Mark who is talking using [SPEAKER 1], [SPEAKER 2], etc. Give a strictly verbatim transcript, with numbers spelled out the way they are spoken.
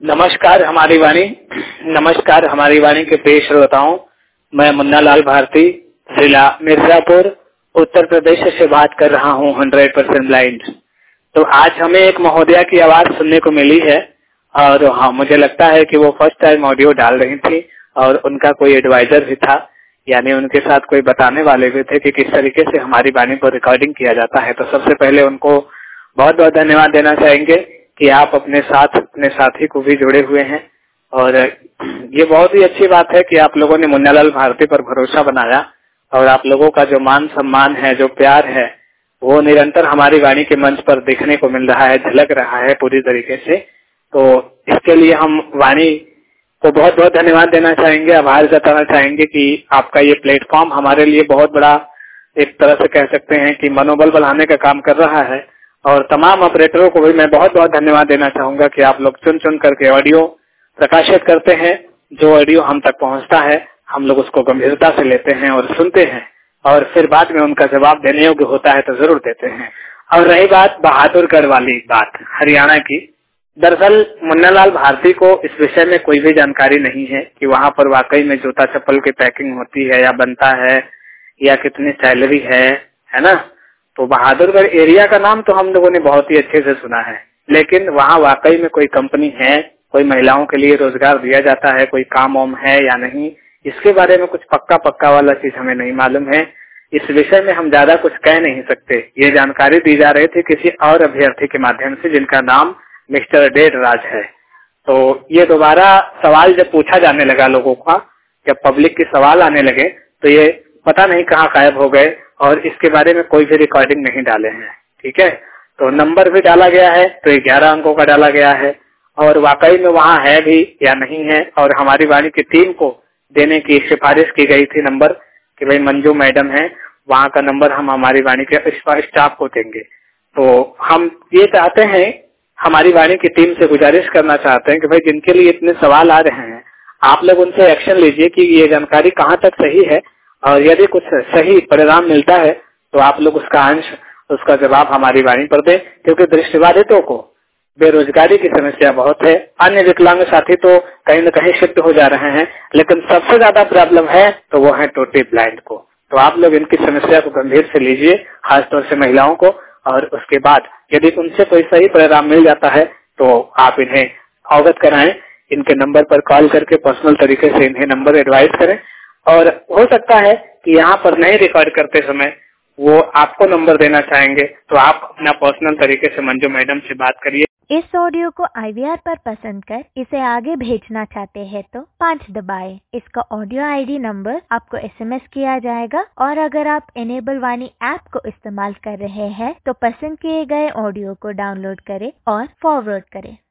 [SPEAKER 1] नमस्कार हमारी वाणी नमस्कार हमारी वाणी के प्रिय श्रोताओं, मैं मुन्ना लाल भारती जिला मिर्जापुर उत्तर प्रदेश से बात कर रहा हूँ हंड्रेड परसेंट ब्लाइंड। तो आज हमें एक महोदया की आवाज सुनने को मिली है और हाँ, मुझे लगता है कि वो फर्स्ट टाइम ऑडियो डाल रही थी और उनका कोई एडवाइजर भी था, यानी उनके साथ कोई बताने वाले भी थे कि किस तरीके से हमारी वाणी पर रिकॉर्डिंग किया जाता है। तो सबसे पहले उनको बहुत बहुत धन्यवाद देना चाहेंगे कि आप अपने साथ अपने साथी को भी जुड़े हुए हैं और ये बहुत ही अच्छी बात है कि आप लोगों ने मुन्नालाल भारती पर भरोसा बनाया और आप लोगों का जो मान सम्मान है, जो प्यार है, वो निरंतर हमारी वाणी के मंच पर देखने को मिल रहा है, झलक रहा है पूरी तरीके से। तो इसके लिए हम वाणी को बहुत बहुत धन्यवाद देना चाहेंगे, आभार जताना चाहेंगे कि आपका ये प्लेटफॉर्म हमारे लिए बहुत बड़ा एक तरह से कह सकते हैं कि मनोबल बढ़ाने का काम कर रहा है। और तमाम ऑपरेटरों को भी मैं बहुत बहुत धन्यवाद देना चाहूंगा कि आप लोग चुन चुन करके ऑडियो प्रकाशित करते हैं। जो ऑडियो हम तक पहुंचता है हम लोग उसको गंभीरता से लेते हैं और सुनते हैं और फिर बाद में उनका जवाब देने योग्य होता है तो जरूर देते हैं। और रही बात बहादुरगढ़ वाली बात हरियाणा की, दरअसल मुन्नालाल भारती को इस विषय में कोई भी जानकारी नहीं है कि वहाँ पर वाकई में जूता चप्पल की पैकिंग होती है या बनता है या कितनी सैलरी है, है ना। तो बहादुरगढ़ एरिया का नाम तो हम लोगों ने बहुत ही अच्छे से सुना है, लेकिन वहाँ वाकई में कोई कंपनी है, कोई महिलाओं के लिए रोजगार दिया जाता है, कोई काम वाम है या नहीं, इसके बारे में कुछ पक्का पक्का वाला चीज हमें नहीं मालूम है। इस विषय में हम ज्यादा कुछ कह नहीं सकते। ये जानकारी दी जा रही थी किसी और अभ्यर्थी के माध्यम से जिनका नाम मिस्टर डेड राज है। तो ये दोबारा सवाल जब पूछा जाने लगा लोगों का, जब पब्लिक के सवाल आने लगे तो ये पता नहीं कहाँ गायब हो गए और इसके बारे में कोई भी रिकॉर्डिंग नहीं डाले हैं। ठीक है, तो नंबर भी डाला गया है तो ग्यारह अंकों का डाला गया है और वाकई में वहाँ है भी या नहीं है। और हमारी वाणी की टीम को देने की सिफारिश की गई थी नंबर कि भाई मंजू मैडम है, वहाँ का नंबर हम हमारी वाणी के स्टाफ को देंगे। तो हम ये चाहते हैं, हमारी वाणी की टीम से गुजारिश करना चाहते हैं कि भाई जिनके लिए इतने सवाल आ रहे हैं आप लोग उनसे एक्शन लीजिए कि ये जानकारी कहाँ तक सही है और यदि कुछ सही परिणाम मिलता है तो आप लोग उसका अंश उसका जवाब हमारी वाणी पर दें, क्योंकि दृष्टिबाधितों को बेरोजगारी की समस्या बहुत है। अन्य विकलांग साथी तो कहीं न कहीं शिफ्ट हो जा रहे हैं, लेकिन सबसे ज्यादा प्रॉब्लम है तो वो है टोटली ब्लाइंड को। तो आप लोग इनकी समस्या को गंभीर से लीजिए, खासतौर से महिलाओं को, और उसके बाद यदि उनसे कोई सही परिणाम मिल जाता है तो आप इन्हें अवगत कराएं। इनके नंबर पर कॉल करके पर्सनल तरीके से इन्हें नंबर एडवाइस करें। और हो सकता है कि यहाँ पर नहीं रिकॉर्ड करते समय वो आपको नंबर देना चाहेंगे तो आप अपना पर्सनल तरीके से मंजू मैडम से बात करिए।
[SPEAKER 2] इस ऑडियो को आई वी आर पर पसंद कर इसे आगे भेजना चाहते हैं तो पाँच दबाएं। इसका ऑडियो आई डी नंबर आपको एस एम एस किया जाएगा और अगर आप इनेबल वाणी ऐप को इस्तेमाल कर रहे हैं तो पसंद किए गए ऑडियो को डाउनलोड करें और फॉरवर्ड करें।